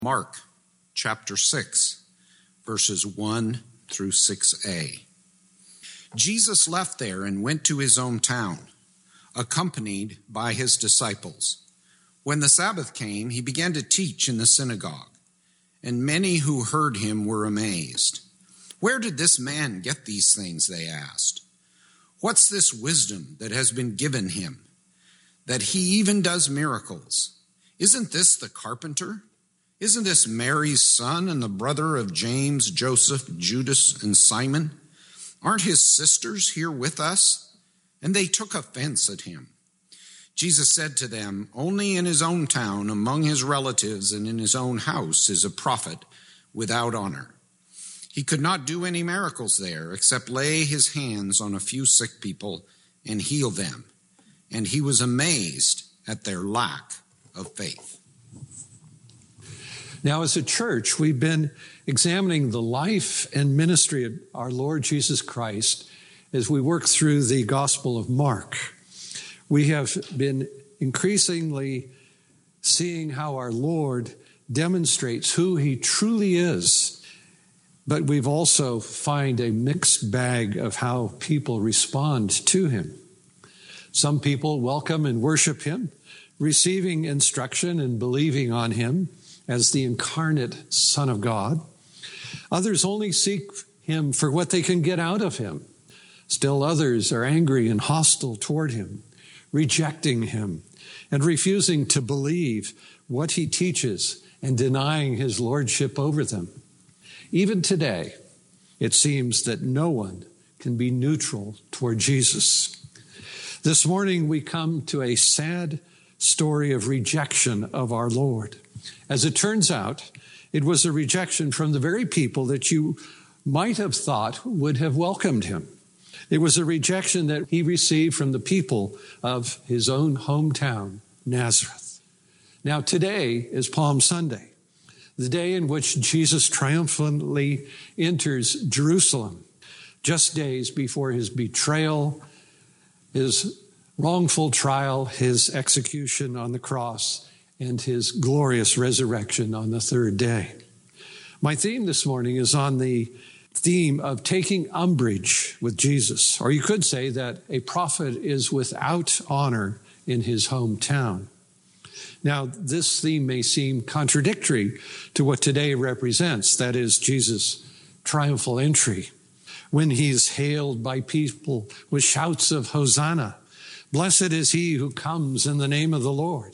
Mark chapter 6, verses 1 through 6a. Jesus left there and went to his own town, accompanied by his disciples. When the Sabbath came, he began to teach in the synagogue, and many who heard him were amazed. "Where did this man get these things?" they asked. "What's this wisdom that has been given him, that he even does miracles? Isn't this the carpenter? Isn't this Mary's son and the brother of James, Joseph, Judas, and Simon? Aren't his sisters here with us?" And they took offense at him. Jesus said to them, "Only in his own town, among his relatives, and in his own house is a prophet without honor." He could not do any miracles there except lay his hands on a few sick people and heal them. And he was amazed at their lack of faith. Now, as a church, we've been examining the life and ministry of our Lord Jesus Christ as we work through the Gospel of Mark. We have been increasingly seeing how our Lord demonstrates who he truly is, but we've also find a mixed bag of how people respond to him. Some people welcome and worship him, receiving instruction and believing on him as the incarnate Son of God. Others only seek him for what they can get out of him. Still others are angry and hostile toward him, rejecting him and refusing to believe what he teaches and denying his lordship over them. Even today, it seems that no one can be neutral toward Jesus. This morning, we come to a sad story of rejection of our Lord. As it turns out, it was a rejection from the very people that you might have thought would have welcomed him. It was a rejection that he received from the people of his own hometown, Nazareth. Now, today is Palm Sunday, the day in which Jesus triumphantly enters Jerusalem, just days before his betrayal, his wrongful trial, his execution on the cross, and his glorious resurrection on the third day. My theme this morning is on the theme of taking umbrage with Jesus, or you could say that a prophet is without honor in his hometown. Now, this theme may seem contradictory to what today represents, that is, Jesus' triumphal entry, when he's hailed by people with shouts of Hosanna. Blessed is he who comes in the name of the Lord.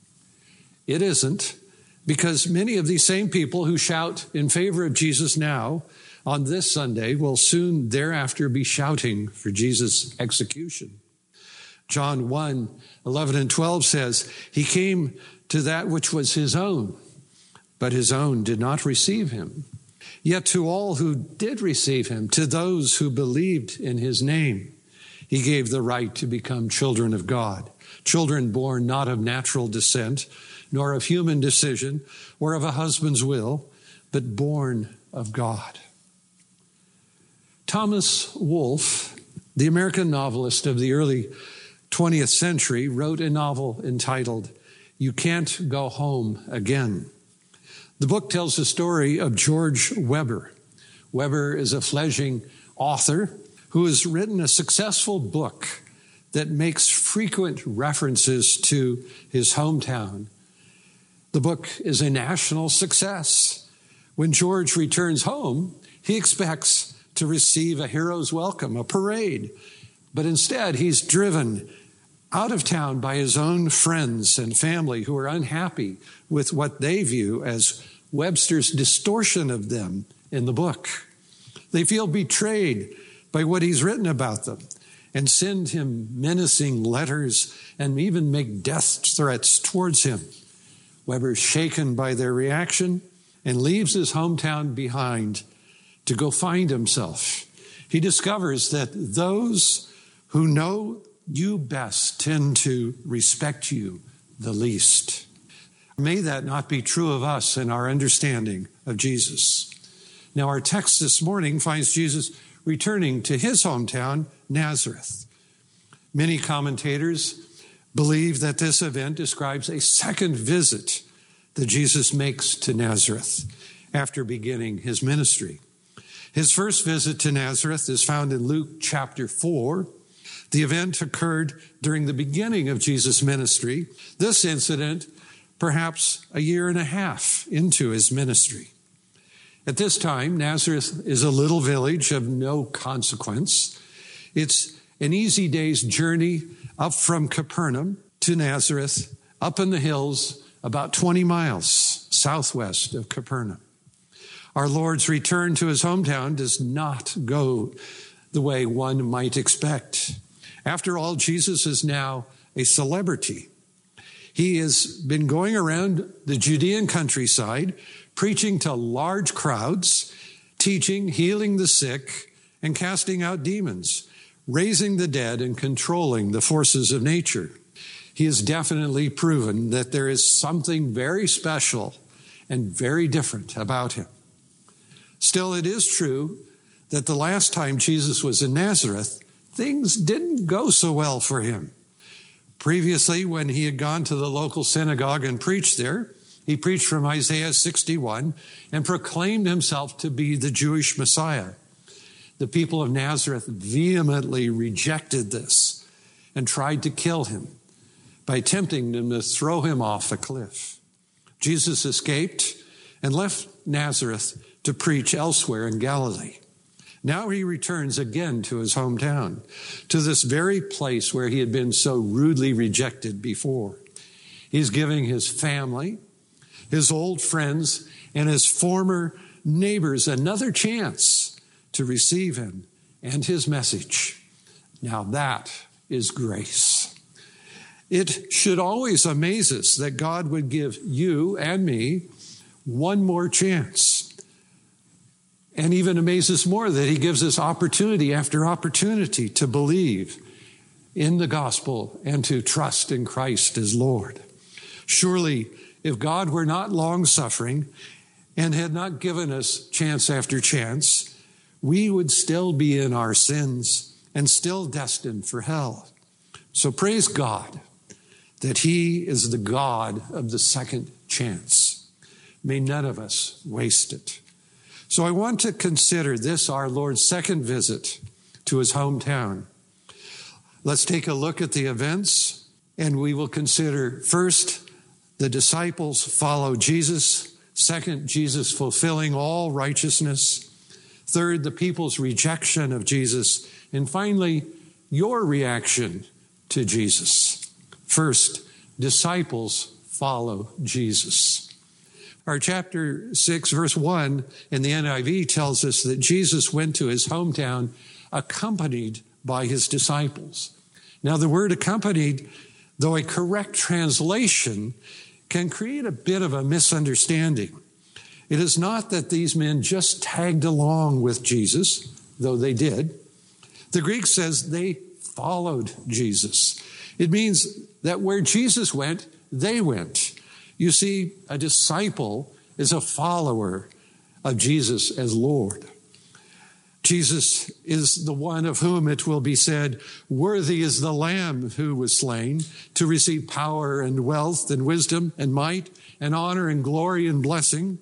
It isn't, because many of these same people who shout in favor of Jesus now on this Sunday will soon thereafter be shouting for Jesus' execution. John 1:11 and 12 says, "He came to that which was his own, but his own did not receive him. Yet to all who did receive him, to those who believed in his name, he gave the right to become children of God, children born not of natural descent, nor of human decision, or of a husband's will, but born of God." Thomas Wolfe, the American novelist of the early 20th century, wrote a novel entitled "You Can't Go Home Again." The book tells the story of George Weber. Weber is a fledgling author who has written a successful book that makes frequent references to his hometown. The book is a national success. When George returns home, he expects to receive a hero's welcome, a parade. But instead, he's driven out of town by his own friends and family who are unhappy with what they view as Webster's distortion of them in the book. They feel betrayed by what he's written about them and send him menacing letters and even make death threats towards him. Weber's shaken by their reaction and leaves his hometown behind to go find himself. He discovers that those who know you best tend to respect you the least. May that not be true of us in our understanding of Jesus. Now, our text this morning finds Jesus returning to his hometown, Nazareth. Many commentators believe that this event describes a second visit that Jesus makes to Nazareth after beginning his ministry. His first visit to Nazareth is found in Luke chapter 4. The event occurred during the beginning of Jesus' ministry. This incident, perhaps a year and a half into his ministry. At this time, Nazareth is a little village of no consequence. It's an easy day's journey up from Capernaum to Nazareth, up in the hills, about 20 miles southwest of Capernaum. Our Lord's return to his hometown does not go the way one might expect. After all, Jesus is now a celebrity. He has been going around the Judean countryside, preaching to large crowds, teaching, healing the sick, and casting out demons, raising the dead and controlling the forces of nature. He has definitely proven that there is something very special and very different about him. Still, it is true that the last time Jesus was in Nazareth, things didn't go so well for him. Previously, when he had gone to the local synagogue and preached there, he preached from Isaiah 61 and proclaimed himself to be the Jewish Messiah. The people of Nazareth vehemently rejected this and tried to kill him by tempting them to throw him off a cliff. Jesus escaped and left Nazareth to preach elsewhere in Galilee. Now he returns again to his hometown, to this very place where he had been so rudely rejected before. He's giving his family, his old friends, and his former neighbors another chance to receive him and his message. Now that is grace. It should always amaze us that God would give you and me one more chance. And even amazes more that he gives us opportunity after opportunity to believe in the gospel and to trust in Christ as Lord. Surely, if God were not long-suffering and had not given us chance after chance, we would still be in our sins and still destined for hell. So praise God that he is the God of the second chance. May none of us waste it. So I want to consider this, our Lord's second visit to his hometown. Let's take a look at the events, and we will consider first, the disciples follow Jesus. Second, Jesus fulfilling all righteousness. Third, the people's rejection of Jesus. And finally, your reaction to Jesus. First, disciples follow Jesus. Our chapter 6, verse 1 in the NIV tells us that Jesus went to his hometown accompanied by his disciples. Now, the word accompanied, though a correct translation, can create a bit of a misunderstanding. It is not that these men just tagged along with Jesus, though they did. The Greek says they followed Jesus. It means that where Jesus went, they went. You see, a disciple is a follower of Jesus as Lord. Jesus is the one of whom it will be said, worthy is the Lamb who was slain to receive power and wealth and wisdom and might and honor and glory and blessing.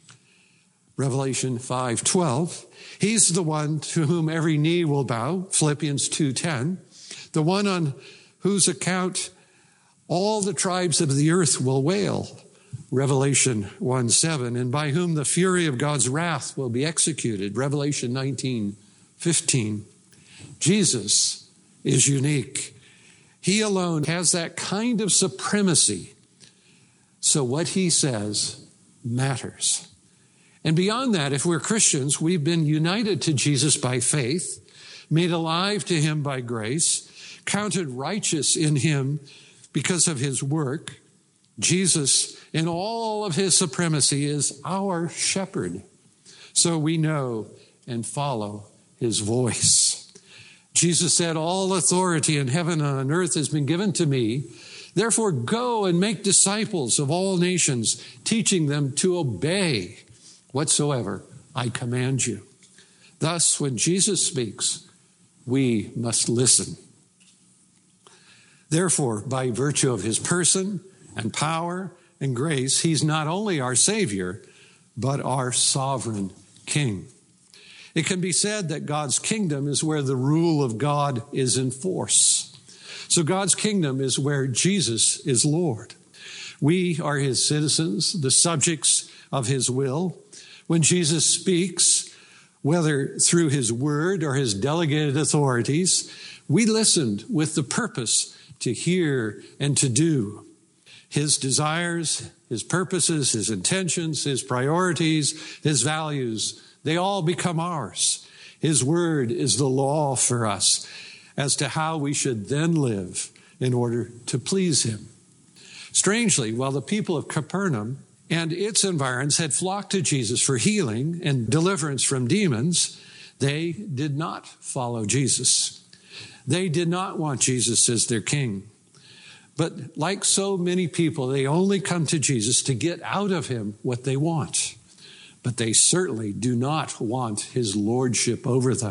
Revelation 5:12. He's the one to whom every knee will bow, Philippians 2:10. The one on whose account all the tribes of the earth will wail, Revelation 1:7, and by whom the fury of God's wrath will be executed, Revelation 19:15. Jesus is unique. He alone has that kind of supremacy. So what he says matters. And beyond that, if we're Christians, we've been united to Jesus by faith, made alive to him by grace, counted righteous in him because of his work. Jesus, in all of his supremacy, is our shepherd. So we know and follow his voice. Jesus said, all authority in heaven and on earth has been given to me. Therefore, go and make disciples of all nations, teaching them to obey whatsoever I command you. Thus, when Jesus speaks, we must listen. Therefore, by virtue of his person and power and grace, he's not only our Savior, but our sovereign King. It can be said that God's kingdom is where the rule of God is in force. So God's kingdom is where Jesus is Lord. We are his citizens, the subjects of his will. When Jesus speaks, whether through his word or his delegated authorities, we listened with the purpose to hear and to do. His desires, his purposes, his intentions, his priorities, his values, they all become ours. His word is the law for us as to how we should then live in order to please him. Strangely, while the people of Capernaum and its environs had flocked to Jesus for healing and deliverance from demons, they did not follow Jesus. They did not want Jesus as their king. But like so many people, they only come to Jesus to get out of him what they want. But they certainly do not want his lordship over them.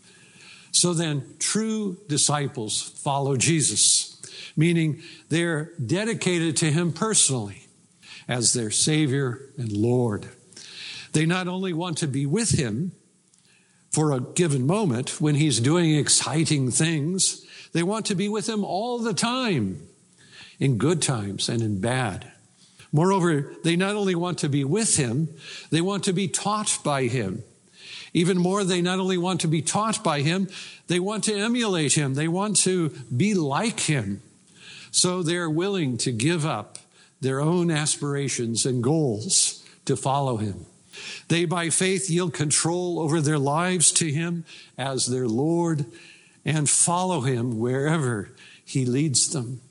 So then, true disciples follow Jesus, meaning they're dedicated to him personally as their Savior and Lord. They not only want to be with him for a given moment when he's doing exciting things, they want to be with him all the time, in good times and in bad. Moreover, they not only want to be with him, they want to be taught by him. Even more, they not only want to be taught by him, they want to emulate him. They want to be like him. So they're willing to give up their own aspirations and goals to follow him. They, by faith, yield control over their lives to him as their Lord and follow him wherever he leads them.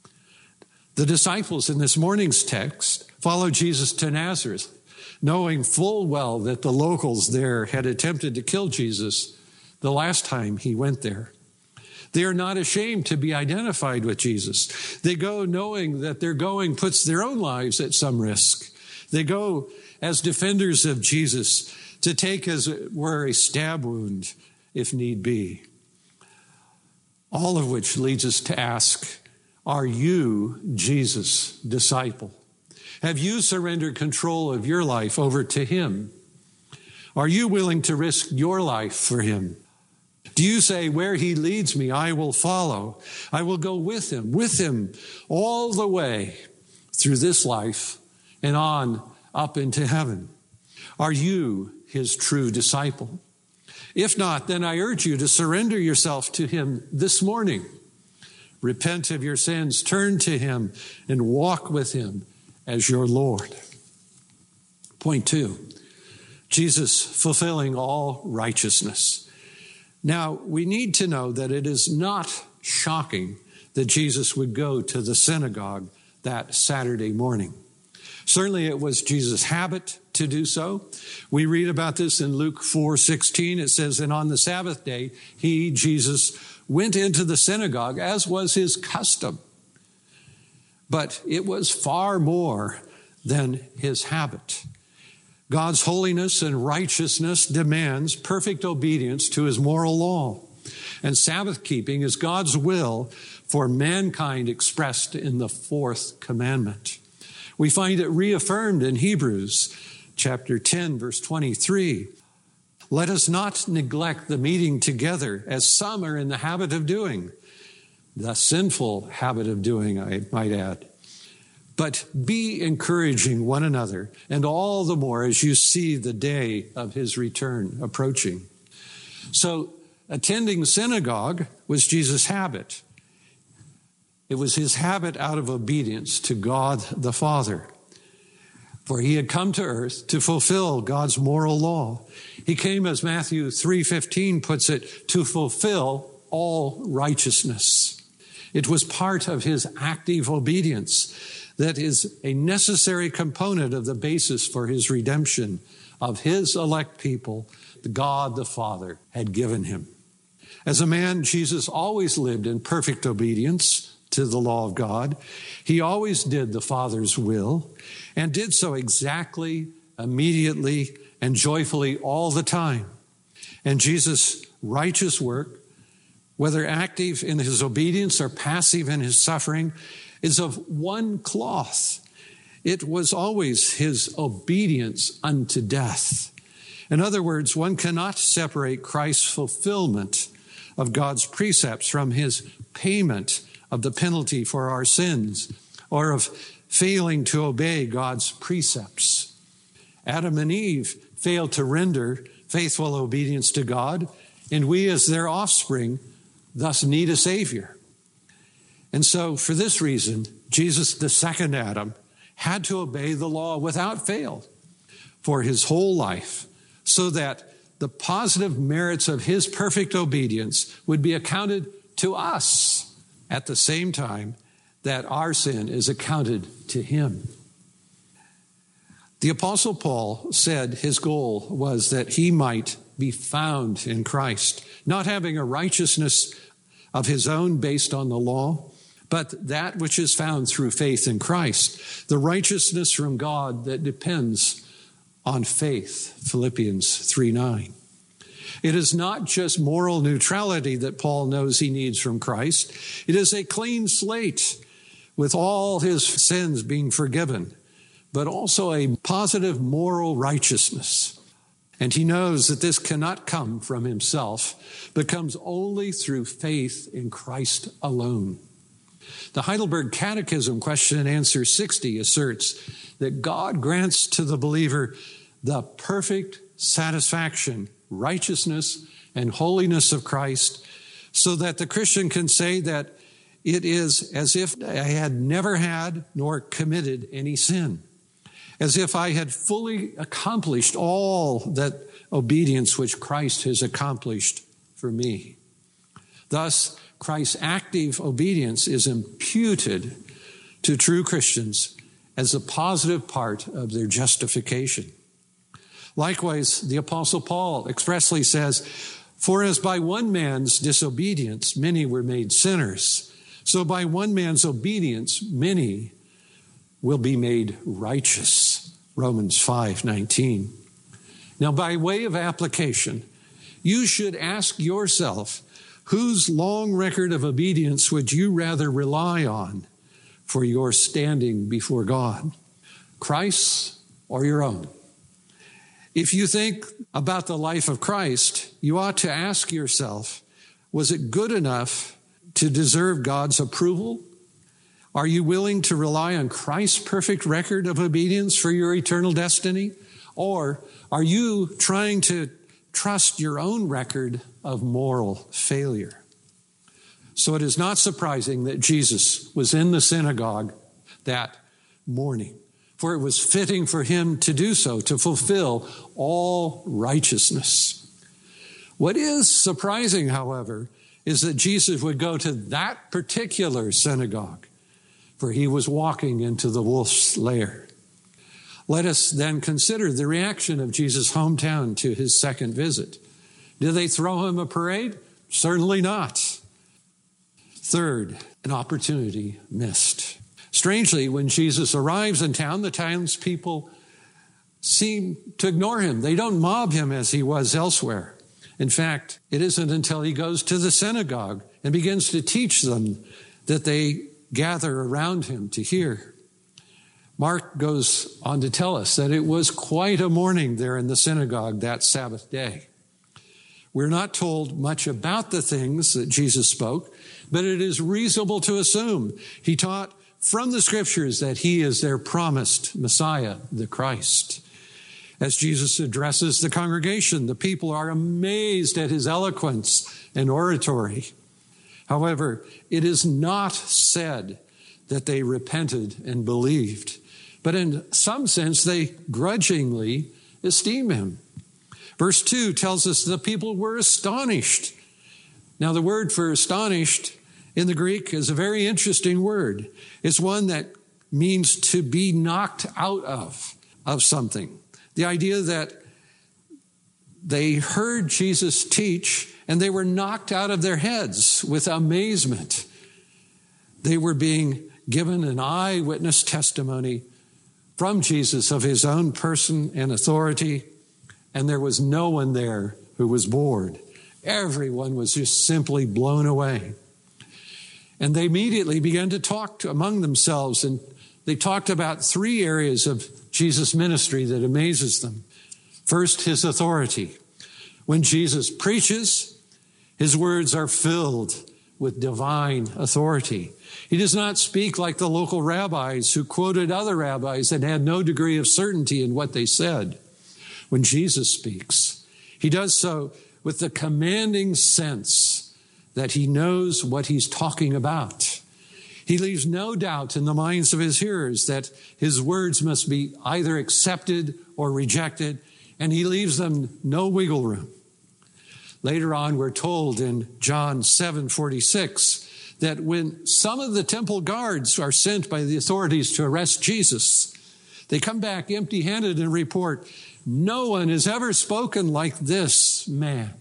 The disciples in this morning's text followed Jesus to Nazareth, knowing full well that the locals there had attempted to kill Jesus the last time he went there. They are not ashamed to be identified with Jesus. They go knowing that their going puts their own lives at some risk. They go as defenders of Jesus to take, as it were, a stab wound if need be. All of which leads us to ask, are you Jesus' disciple? Have you surrendered control of your life over to him? Are you willing to risk your life for him? Do you say, where he leads me, I will follow. I will go with him all the way through this life and on up into heaven? Are you his true disciple? If not, then I urge you to surrender yourself to him this morning. Repent of your sins, turn to him, and walk with him as your Lord. Point 2, Jesus fulfilling all righteousness. Now, we need to know that it is not shocking that Jesus would go to the synagogue that Saturday morning. Certainly it was Jesus' habit to do so. We read about this in Luke 4:16. It says, and on the Sabbath day, he, Jesus, went into the synagogue as was his custom. But it was far more than his habit. God's holiness and righteousness demands perfect obedience to his moral law. And Sabbath keeping is God's will for mankind expressed in the fourth commandment. We find it reaffirmed in Hebrews chapter 10, verse 23. Let us not neglect the meeting together as some are in the habit of doing, the sinful habit of doing, I might add. But be encouraging one another, and all the more as you see the day of his return approaching. So attending synagogue was Jesus' habit. It was his habit out of obedience to God the Father. For he had come to earth to fulfill God's moral law. He came, as Matthew 3:15 puts it, to fulfill all righteousness. It was part of his active obedience that is a necessary component of the basis for his redemption of his elect people, the God the Father had given him. As a man, Jesus always lived in perfect obedience to the law of God. He always did the Father's will and did so exactly, immediately, and joyfully all the time. And Jesus' righteous work, whether active in his obedience or passive in his suffering, is of one cloth. It was always his obedience unto death. In other words, one cannot separate Christ's fulfillment of God's precepts from his payment of the penalty for our sins, or of failing to obey God's precepts. Adam and Eve failed to render faithful obedience to God, and we as their offspring thus need a Savior. And so for this reason, Jesus, the second Adam, had to obey the law without fail for his whole life, so that the positive merits of his perfect obedience would be accounted to us at the same time that our sin is accounted to him. The Apostle Paul said his goal was that he might be found in Christ, not having a righteousness of his own based on the law, but that which is found through faith in Christ, the righteousness from God that depends on faith, Philippians 3:9. It is not just moral neutrality that Paul knows he needs from Christ. It is a clean slate with all his sins being forgiven, but also a positive moral righteousness. And he knows that this cannot come from himself, but comes only through faith in Christ alone. The Heidelberg Catechism, question and answer 60, asserts that God grants to the believer the perfect satisfaction, righteousness, and holiness of Christ, so that the Christian can say that it is as if I had never had nor committed any sin, as if I had fully accomplished all that obedience which Christ has accomplished for me. Thus, Christ's active obedience is imputed to true Christians as a positive part of their justification. Likewise, the Apostle Paul expressly says, "For as by one man's disobedience many were made sinners, so by one man's obedience many will be made righteous." Romans 5:19. Now, by way of application, you should ask yourself, whose long record of obedience would you rather rely on for your standing before God? Christ's or your own? If you think about the life of Christ, you ought to ask yourself, was it good enough to deserve God's approval? Are you willing to rely on Christ's perfect record of obedience for your eternal destiny? Or are you trying to trust your own record of moral failure? So it is not surprising that Jesus was in the synagogue that morning, for it was fitting for him to do so, to fulfill all righteousness. What is surprising, however, is that Jesus would go to that particular synagogue, for he was walking into the wolf's lair. Let us then consider the reaction of Jesus' hometown to his second visit. Did they throw him a parade? Certainly not. Third, an opportunity missed. Strangely, when Jesus arrives in town, the townspeople seem to ignore him. They don't mob him as he was elsewhere. In fact, it isn't until he goes to the synagogue and begins to teach them that they gather around him to hear. Mark goes on to tell us that it was quite a morning there in the synagogue that Sabbath day. We're not told much about the things that Jesus spoke, but it is reasonable to assume he taught from the scriptures that he is their promised Messiah, the Christ. As Jesus addresses the congregation, the people are amazed at his eloquence and oratory. However, it is not said that they repented and believed, but in some sense they grudgingly esteem him. Verse 2 tells us the people were astonished. Now, the word for astonished in the Greek is a very interesting word. It's one that means to be knocked out of something. The idea that they heard Jesus teach and they were knocked out of their heads with amazement. They were being given an eyewitness testimony from Jesus of his own person and authority, and there was no one there who was bored. Everyone was just simply blown away. And they immediately began to talk among themselves and they talked about three areas of Jesus' ministry that amazes them. First, his authority. When Jesus preaches, his words are filled with divine authority. He does not speak like the local rabbis who quoted other rabbis and had no degree of certainty in what they said. When Jesus speaks, he does so with the commanding sense that he knows what he's talking about. He leaves no doubt in the minds of his hearers that his words must be either accepted or rejected, and he leaves them no wiggle room. Later on, we're told in John 7:46 that when some of the temple guards are sent by the authorities to arrest Jesus, they come back empty-handed and report, "No one has ever spoken like this man."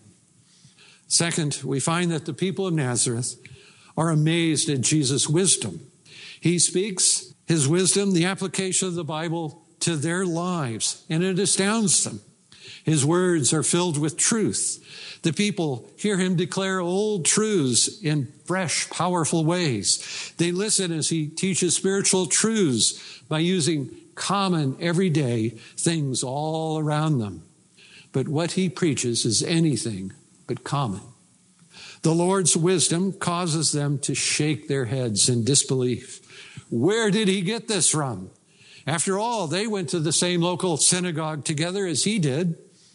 Second, we find that the people of Nazareth are amazed at Jesus' wisdom. He speaks his wisdom, the application of the Bible, to their lives, and it astounds them. His words are filled with truth. The people hear him declare old truths in fresh, powerful ways. They listen as he teaches spiritual truths by using common, everyday things all around them. But what he preaches is anything but common. The Lord's wisdom causes them to shake their heads in disbelief. Where did he get this from? After all, they went to the same local synagogue together as he did.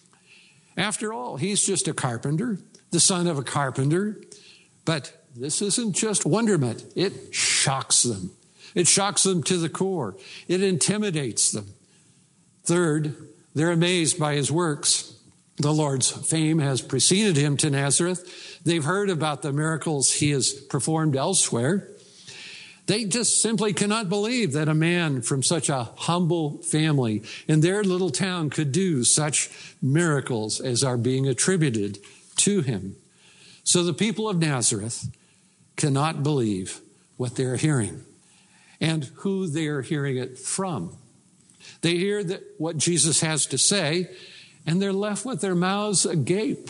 After all, he's just a carpenter, the son of a carpenter. But this isn't just wonderment. It shocks them. It shocks them to the core. It intimidates them. Third, they're amazed by his works. The Lord's fame has preceded him to Nazareth. They've heard about the miracles he has performed elsewhere. They just simply cannot believe that a man from such a humble family in their little town could do such miracles as are being attributed to him. So the people of Nazareth cannot believe what they're hearing and who they're hearing it from. They hear that what Jesus has to say, and they're left with their mouths agape.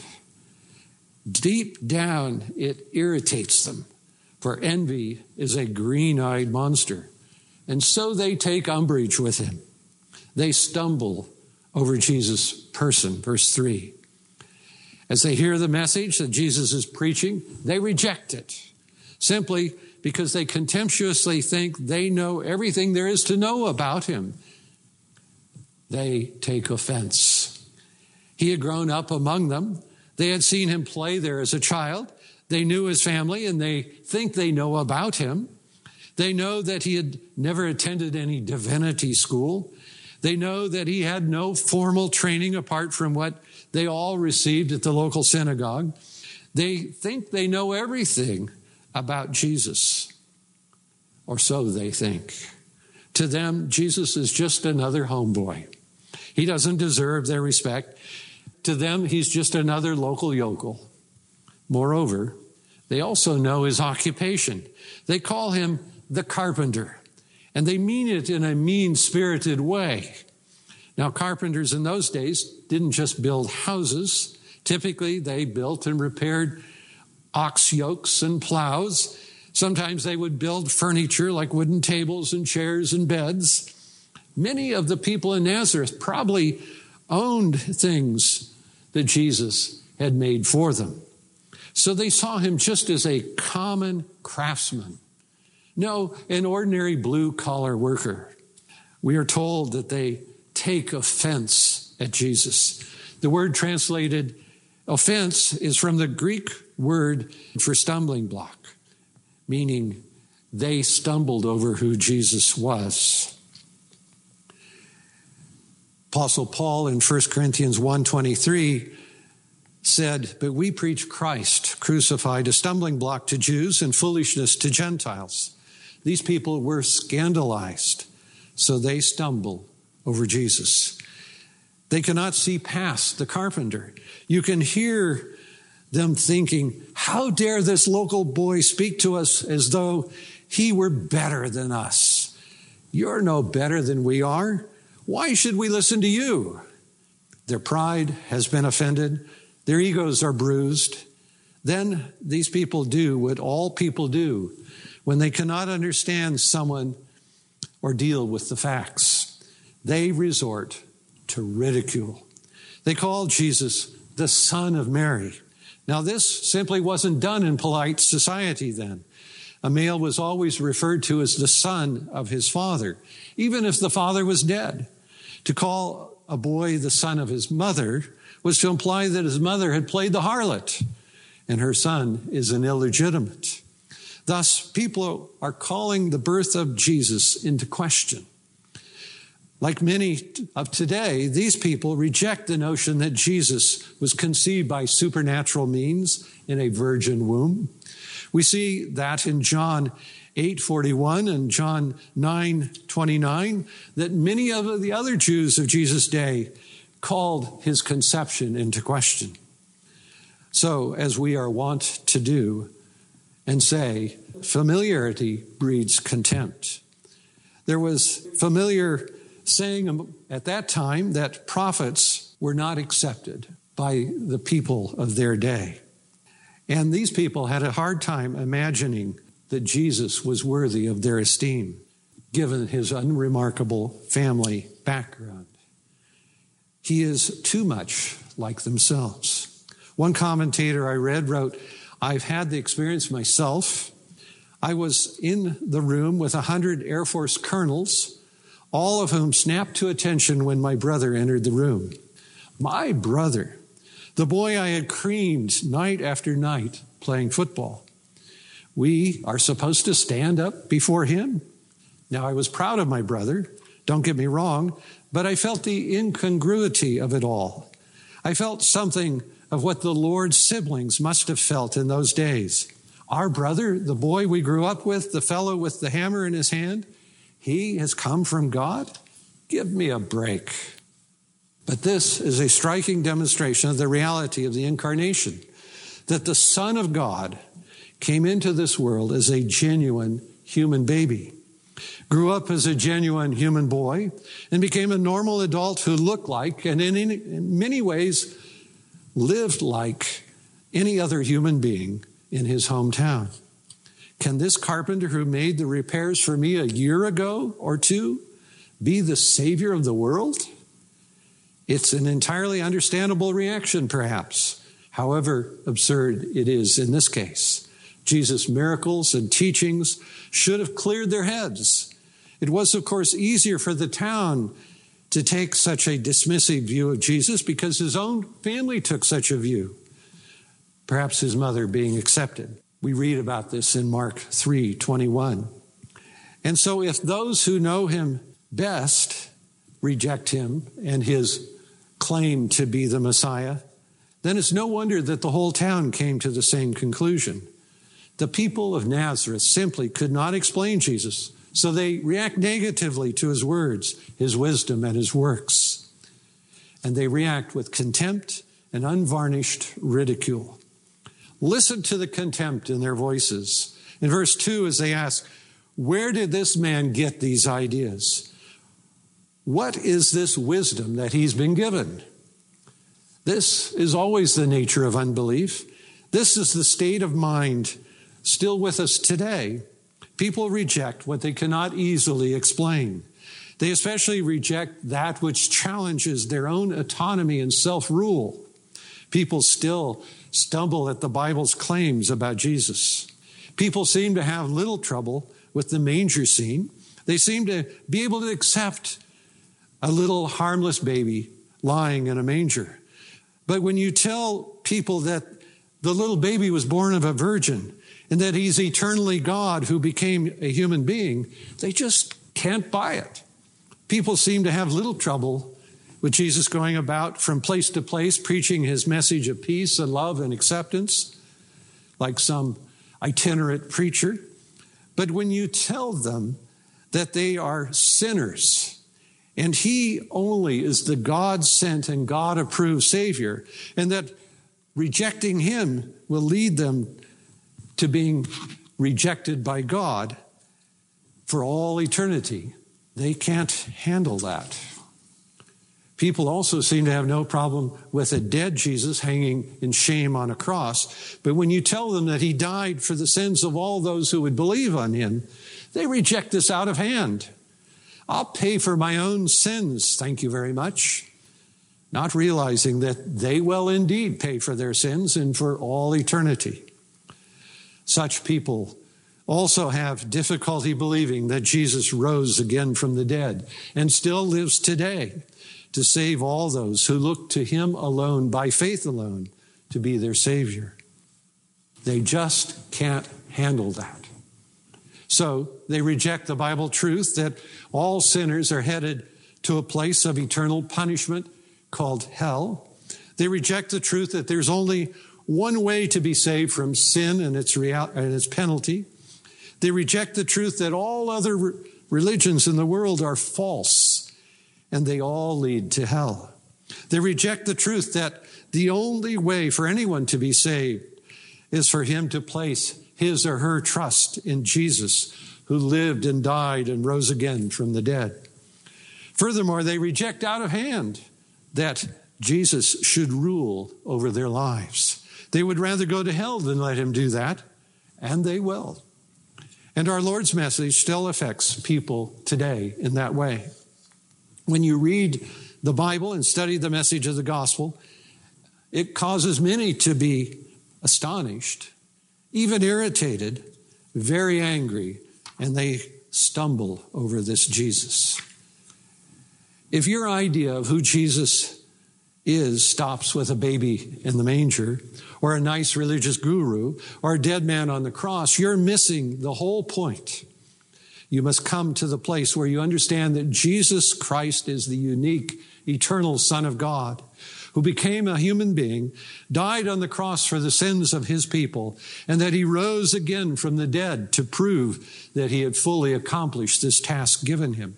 Deep down, it irritates them, for envy is a green-eyed monster. And so they take umbrage with him. They stumble over Jesus' person, verse 3. As they hear the message that Jesus is preaching, they reject it, simply because they contemptuously think they know everything there is to know about him. They take offense. He had grown up among them. They had seen him play there as a child. They knew his family, and they think they know about him. They know that he had never attended any divinity school. They know that he had no formal training apart from what they all received at the local synagogue. They think they know everything about Jesus, or so they think. To them, Jesus is just another homeboy. He doesn't deserve their respect. To them, he's just another local yokel. Moreover, they also know his occupation. They call him the carpenter, and they mean it in a mean-spirited way. Now, carpenters in those days didn't just build houses. Typically, they built and repaired ox yokes and plows. Sometimes they would build furniture like wooden tables and chairs and beds. Many of the people in Nazareth probably owned things that Jesus had made for them. So they saw him just as a common craftsman. No, an ordinary blue-collar worker. We are told that they take offense at Jesus. The word translated offense is from the Greek word for stumbling block, meaning they stumbled over who Jesus was. Apostle Paul in 1 Corinthians 1:23 said, "But we preach Christ crucified, a stumbling block to Jews and foolishness to Gentiles." These people were scandalized, so they stumble over Jesus. They cannot see past the carpenter. You can hear them thinking, how dare this local boy speak to us as though he were better than us? You're no better than we are. Why should we listen to you? Their pride has been offended. Their egos are bruised. Then these people do what all people do when they cannot understand someone or deal with the facts. They resort to ridicule. They call Jesus the Son of Mary. Now, this simply wasn't done in polite society then. A male was always referred to as the son of his father, even if the father was dead. To call a boy the son of his mother was to imply that his mother had played the harlot, and her son is an illegitimate. Thus, people are calling the birth of Jesus into question. Like many of today, these people reject the notion that Jesus was conceived by supernatural means in a virgin womb. We see that in John 8:41 and John 9:29, that many of the other Jews of Jesus' day called his conception into question. So, as we are wont to do and say, familiarity breeds contempt. There was familiar saying at that time that prophets were not accepted by the people of their day. And these people had a hard time imagining that Jesus was worthy of their esteem, given his unremarkable family background. He is too much like themselves. One commentator I read wrote, "I've had the experience myself. I was in the room with 100 Air Force colonels, all of whom snapped to attention when my brother entered the room. My brother, the boy I had creamed night after night playing football. We are supposed to stand up before him? Now, I was proud of my brother, don't get me wrong, but I felt the incongruity of it all. I felt something of what the Lord's siblings must have felt in those days. Our brother, the boy we grew up with, the fellow with the hammer in his hand, he has come from God? Give me a break." But this is a striking demonstration of the reality of the incarnation, that the Son of God came into this world as a genuine human baby, grew up as a genuine human boy, and became a normal adult who looked like, and in many ways lived like, any other human being in his hometown. Can this carpenter who made the repairs for me a year ago or two be the Savior of the world? It's an entirely understandable reaction, perhaps, however absurd it is in this case. Jesus' miracles and teachings should have cleared their heads. It was, of course, easier for the town to take such a dismissive view of Jesus because his own family took such a view, perhaps his mother being accepted. We read about this in Mark 3:21. And so if those who know him best reject him and his claim to be the Messiah, then it's no wonder that the whole town came to the same conclusion. The people of Nazareth simply could not explain Jesus, so they react negatively to his words, his wisdom, and his works. And they react with contempt and unvarnished ridicule. Listen to the contempt in their voices. In verse 2, as they ask, where did this man get these ideas? What is this wisdom that he's been given? This is always the nature of unbelief. This is the state of mind still with us today. People reject what they cannot easily explain. They especially reject that which challenges their own autonomy and self-rule. People still stumble at the Bible's claims about Jesus. People seem to have little trouble with the manger scene. They seem to be able to accept a little harmless baby lying in a manger. But when you tell people that the little baby was born of a virgin and that he's eternally God who became a human being, they just can't buy it. People seem to have little trouble with Jesus going about from place to place, preaching his message of peace and love and acceptance, like some itinerant preacher. But when you tell them that they are sinners, and he only is the God-sent and God-approved Savior, and that rejecting him will lead them to being rejected by God for all eternity, they can't handle that. People also seem to have no problem with a dead Jesus hanging in shame on a cross. But when you tell them that he died for the sins of all those who would believe on him, they reject this out of hand. I'll pay for my own sins, thank you very much. Not realizing that they will indeed pay for their sins and for all eternity. Such people also have difficulty believing that Jesus rose again from the dead and still lives today to save all those who look to him alone, by faith alone, to be their Savior. They just can't handle that. So they reject the Bible truth that all sinners are headed to a place of eternal punishment called hell. They reject the truth that there's only one way to be saved from sin and its penalty. They reject the truth that all other religions in the world are false and they all lead to hell. They reject the truth that the only way for anyone to be saved is for him to place his or her trust in Jesus, who lived and died and rose again from the dead. Furthermore, they reject out of hand that Jesus should rule over their lives. They would rather go to hell than let him do that, and they will. And our Lord's message still affects people today in that way. When you read the Bible and study the message of the gospel, it causes many to be astonished, even irritated, very angry, and they stumble over this Jesus. If your idea of who Jesus is stops with a baby in the manger, or a nice religious guru, or a dead man on the cross, you're missing the whole point. You must come to the place where you understand that Jesus Christ is the unique, eternal Son of God, who became a human being, died on the cross for the sins of his people, and that he rose again from the dead to prove that he had fully accomplished this task given him.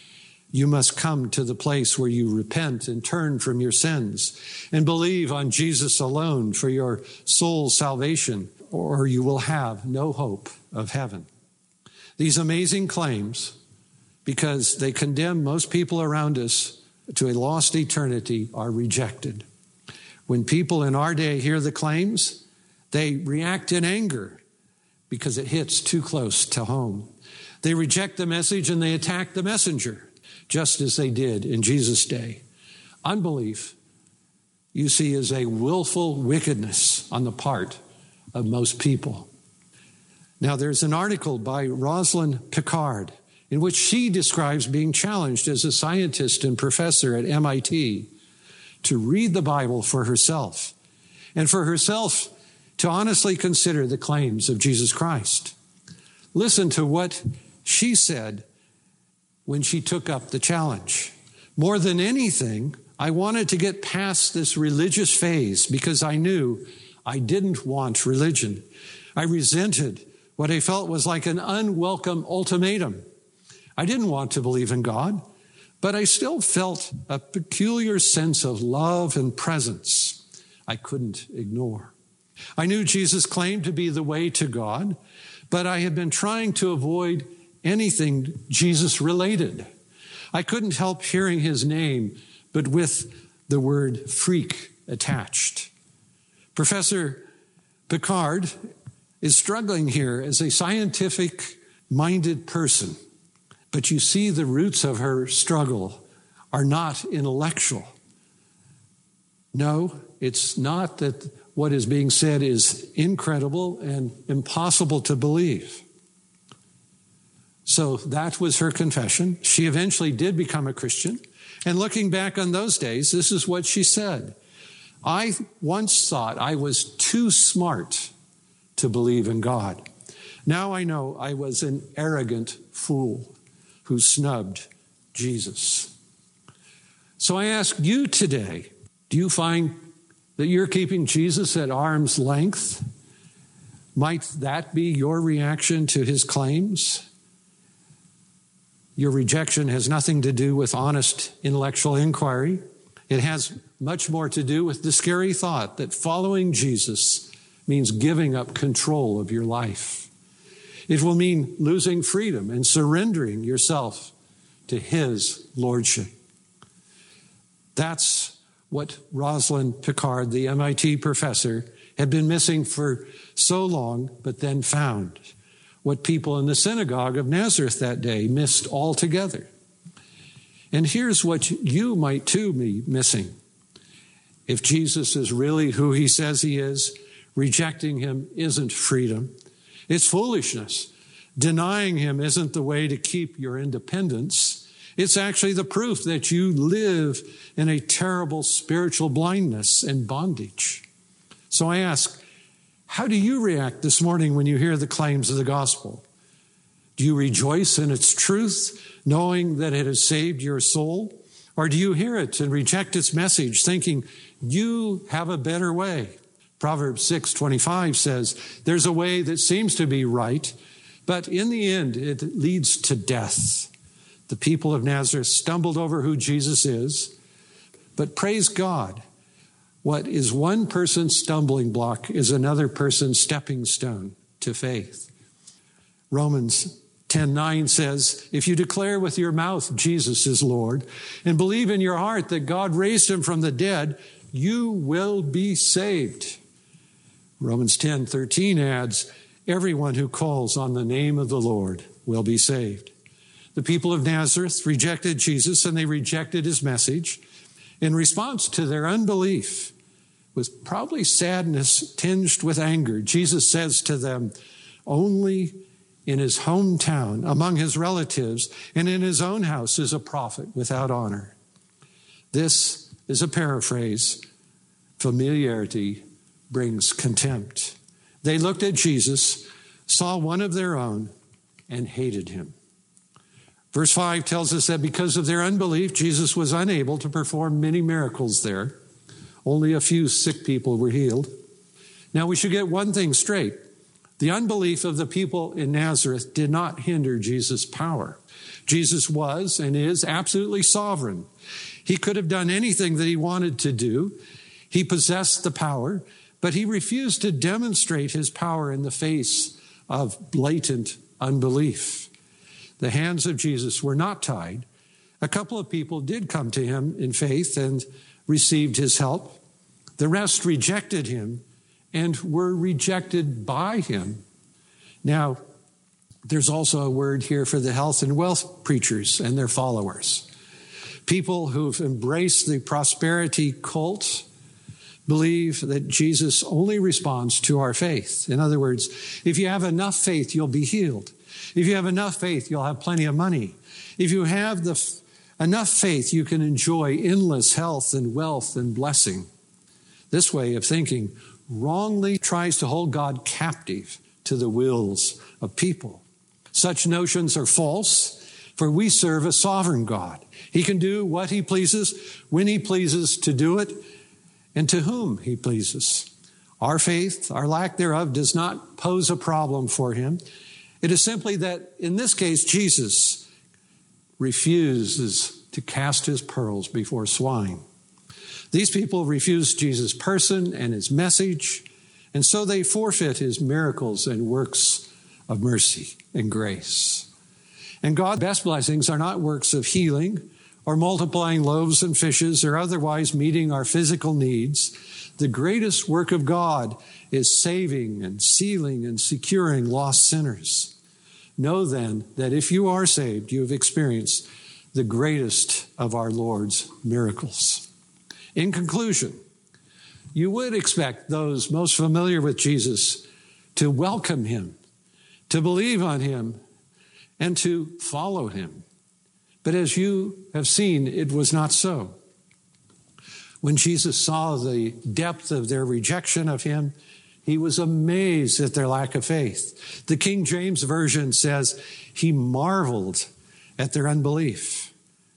You must come to the place where you repent and turn from your sins and believe on Jesus alone for your soul's salvation, or you will have no hope of heaven. These amazing claims, because they condemn most people around us to a lost eternity, are rejected. When people in our day hear the claims, they react in anger because it hits too close to home. They reject the message and they attack the messenger, just as they did in Jesus' day. Unbelief, you see, is a willful wickedness on the part of most people. Now, there's an article by Rosalind Picard in which she describes being challenged as a scientist and professor at MIT to read the Bible for herself, and for herself to honestly consider the claims of Jesus Christ. Listen to what she said when she took up the challenge. More than anything, I wanted to get past this religious phase because I knew I didn't want religion. I resented what I felt was like an unwelcome ultimatum. I didn't want to believe in God, but I still felt a peculiar sense of love and presence I couldn't ignore. I knew Jesus claimed to be the way to God, but I had been trying to avoid anything Jesus related. I couldn't help hearing his name, but with the word freak attached. Professor Picard is struggling here as a scientific-minded person, but you see the roots of her struggle are not intellectual. No, it's not that what is being said is incredible and impossible to believe. So that was her confession. She eventually did become a Christian. And looking back on those days, this is what she said. I once thought I was too smart to believe in God. Now I know I was an arrogant fool who snubbed Jesus. So I ask you today, do you find that you're keeping Jesus at arm's length? Might that be your reaction to his claims? Your rejection has nothing to do with honest intellectual inquiry. It has much more to do with the scary thought that following Jesus means giving up control of your life. It will mean losing freedom and surrendering yourself to his lordship. That's what Rosalind Picard, the MIT professor, had been missing for so long, but then found. What people in the synagogue of Nazareth that day missed altogether. And here's what you might too be missing. If Jesus is really who he says he is, rejecting him isn't freedom. It's foolishness. Denying him isn't the way to keep your independence. It's actually the proof that you live in a terrible spiritual blindness and bondage. So I ask, how do you react this morning when you hear the claims of the gospel? Do you rejoice in its truth, knowing that it has saved your soul? Or do you hear it and reject its message, thinking you have a better way? Proverbs 6:25 says, there's a way that seems to be right, but in the end it leads to death. The people of Nazareth stumbled over who Jesus is, but praise God, what is one person's stumbling block is another person's stepping stone to faith. Romans 10:9 says, if you declare with your mouth Jesus is Lord and believe in your heart that God raised him from the dead, you will be saved. Romans 10:13 adds, everyone who calls on the name of the Lord will be saved. The people of Nazareth rejected Jesus and they rejected his message. In response to their unbelief, with probably sadness tinged with anger, Jesus says to them, only in his hometown, among his relatives, and in his own house is a prophet without honor. This is a paraphrase. Familiarity brings contempt. They looked at Jesus, saw one of their own, and hated him. Verse 5 tells us that because of their unbelief, Jesus was unable to perform many miracles there. Only a few sick people were healed. Now we should get one thing straight. The unbelief of the people in Nazareth did not hinder Jesus' power. Jesus was and is absolutely sovereign. He could have done anything that he wanted to do. He possessed the power, but he refused to demonstrate his power in the face of blatant unbelief. The hands of Jesus were not tied. A couple of people did come to him in faith and received his help. The rest rejected him and were rejected by him. Now, there's also a word here for the health and wealth preachers and their followers. People who've embraced the prosperity cult believe that Jesus only responds to our faith. In other words, if you have enough faith, you'll be healed. If you have enough faith, you'll have plenty of money. If you have enough faith, you can enjoy endless health and wealth and blessing. This way of thinking wrongly tries to hold God captive to the wills of people. Such notions are false, for we serve a sovereign God. He can do what he pleases, when he pleases to do it, and to whom he pleases. Our faith, our lack thereof, does not pose a problem for him. It is simply that, in this case, Jesus refuses to cast his pearls before swine. These people refuse Jesus' person and his message, and so they forfeit his miracles and works of mercy and grace. And God's best blessings are not works of healing or multiplying loaves and fishes or otherwise meeting our physical needs. The greatest work of God is saving and sealing and securing lost sinners. Know then that if you are saved, you have experienced the greatest of our Lord's miracles. In conclusion, you would expect those most familiar with Jesus to welcome him, to believe on him, and to follow him. But as you have seen, it was not so. When Jesus saw the depth of their rejection of him, he was amazed at their lack of faith. The King James Version says he marveled at their unbelief.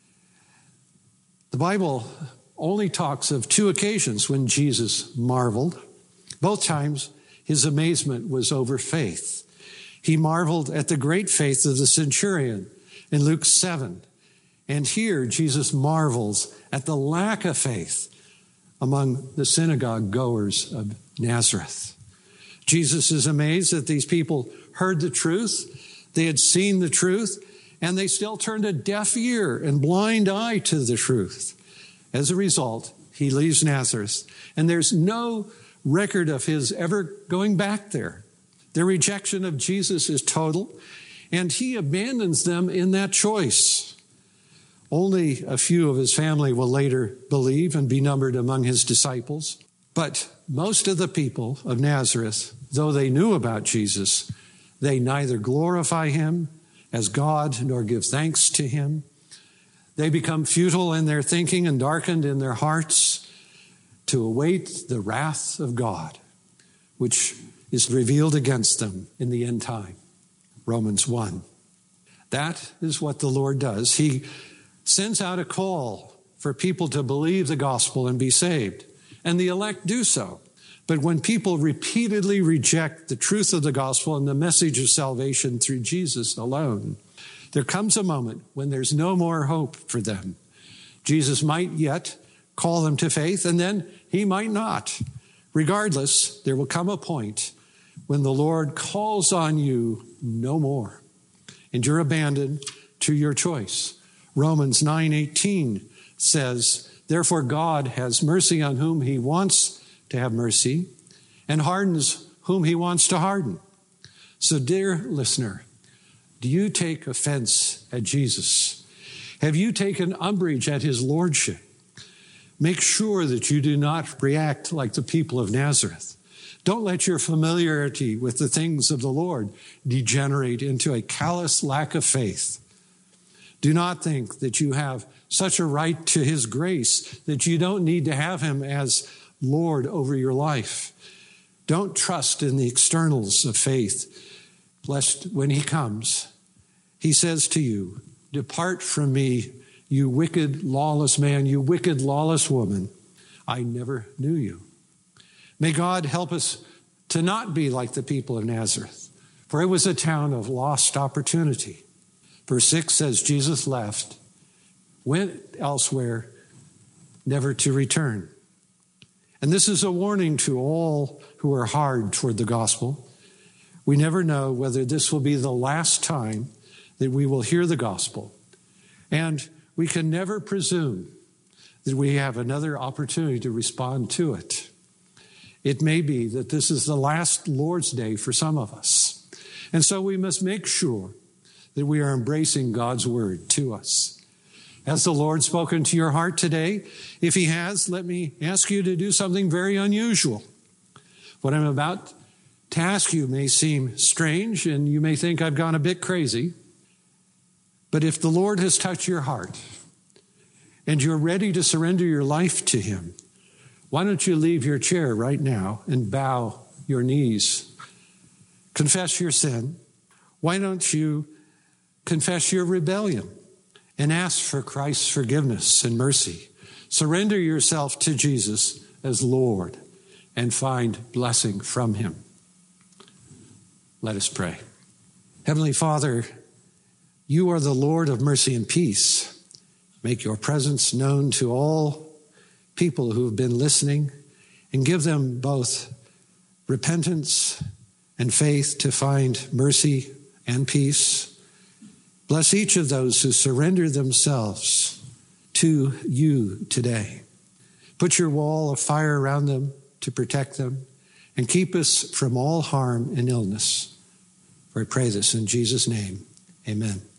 The Bible only talks of two occasions when Jesus marveled. Both times his amazement was over faith. He marveled at the great faith of the centurion in Luke 7. And here Jesus marvels at the lack of faith among the synagogue goers of Nazareth. Jesus is amazed that these people heard the truth, they had seen the truth, and they still turned a deaf ear and blind eye to the truth. As a result, he leaves Nazareth, and there's no record of his ever going back there. Their rejection of Jesus is total, and he abandons them in that choice. Only a few of his family will later believe and be numbered among his disciples. But most of the people of Nazareth, though they knew about Jesus, they neither glorify him as God nor give thanks to him. They become futile in their thinking and darkened in their hearts to await the wrath of God, which is revealed against them in the end time. Romans 1. That is what the Lord does. He sends out a call for people to believe the gospel and be saved, and the elect do so. But when people repeatedly reject the truth of the gospel and the message of salvation through Jesus alone, there comes a moment when there's no more hope for them. Jesus might yet call them to faith, and then he might not. Regardless, there will come a point when the Lord calls on you no more, and you're abandoned to your choice. Romans 9:18 says, therefore God has mercy on whom he wants to have mercy and hardens whom he wants to harden. So, dear listener, do you take offense at Jesus? Have you taken umbrage at his lordship? Make sure that you do not react like the people of Nazareth. Don't let your familiarity with the things of the Lord degenerate into a callous lack of faith. Do not think that you have such a right to his grace that you don't need to have him as Lord over your life. Don't trust in the externals of faith, lest when he comes, he says to you, depart from me, you wicked, lawless man, you wicked, lawless woman. I never knew you. May God help us to not be like the people of Nazareth, for it was a town of lost opportunity. Verse 6 says, Jesus left, went elsewhere, never to return. And this is a warning to all who are hard toward the gospel. We never know whether this will be the last time that we will hear the gospel. And we can never presume that we have another opportunity to respond to it. It may be that this is the last Lord's Day for some of us. And so we must make sure that we are embracing God's word to us. Has the Lord spoken to your heart today? If he has, let me ask you to do something very unusual. What I'm about to ask you may seem strange, and you may think I've gone a bit crazy. But if the Lord has touched your heart and you're ready to surrender your life to him, why don't you leave your chair right now and bow your knees? Confess your sin. Why don't you confess your rebellion and ask for Christ's forgiveness and mercy? Surrender yourself to Jesus as Lord and find blessing from him. Let us pray. Heavenly Father, you are the Lord of mercy and peace. Make your presence known to all people who have been listening and give them both repentance and faith to find mercy and peace. Bless each of those who surrender themselves to you today. Put your wall of fire around them to protect them and keep us from all harm and illness. For I pray this in Jesus' name. Amen.